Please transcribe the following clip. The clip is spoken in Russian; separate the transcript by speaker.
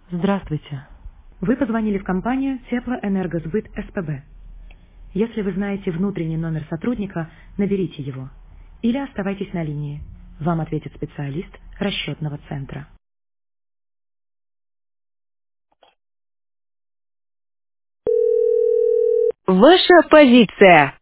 Speaker 1: Здравствуйте. Вы позвонили в компанию Теплоэнергосбыт СПБ. Если вы знаете внутренний номер сотрудника, наберите его. Или оставайтесь на линии. Вам ответит специалист расчетного центра.
Speaker 2: Ваша позиция.